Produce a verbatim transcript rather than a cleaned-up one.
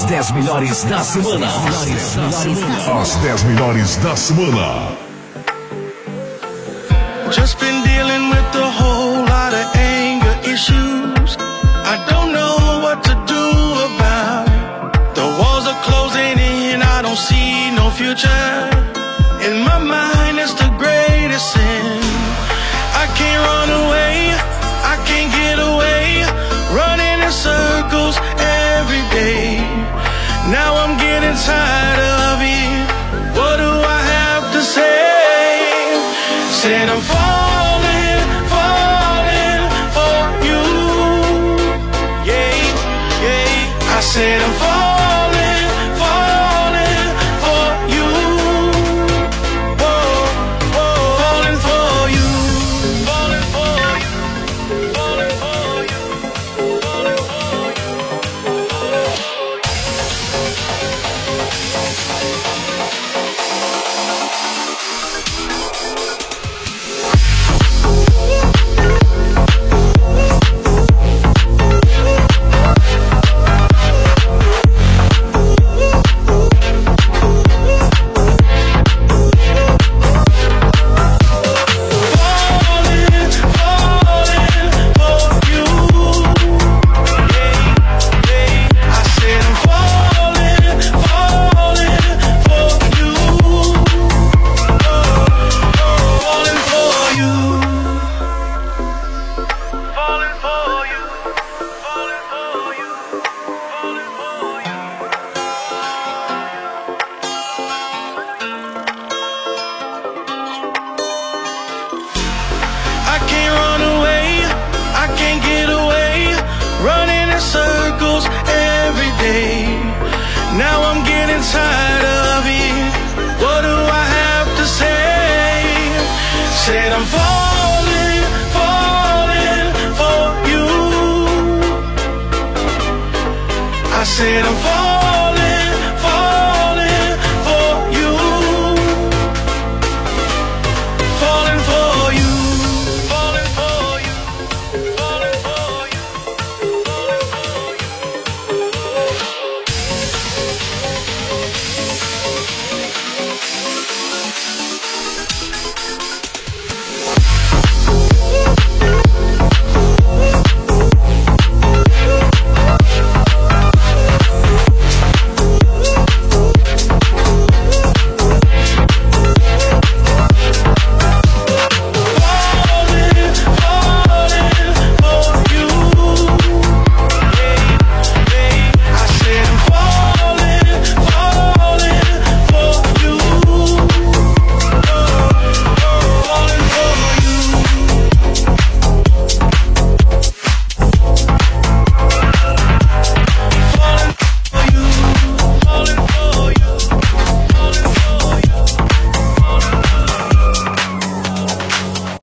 As dez melhores da semana. As dez melhores da semana. Just been dealing with a whole lot of anger issues. I don't know what to do about it. The walls are closing in, I don't see no future. In my mind it's the greatest sin. I can't run away, I can't get away, running in circles every day. Now I'm getting tired of it. What do I have to say? Said I'm falling, falling for you. Yeah, yeah. I said I'm falling, falling for you. Whoa, whoa. Falling for you, falling for you, falling for you, falling for you. I can't run away, I can't get away, running in circles every day. Now I'm getting tired of it. What do I have to say? Said I'm falling, falling for you. I said I'm falling.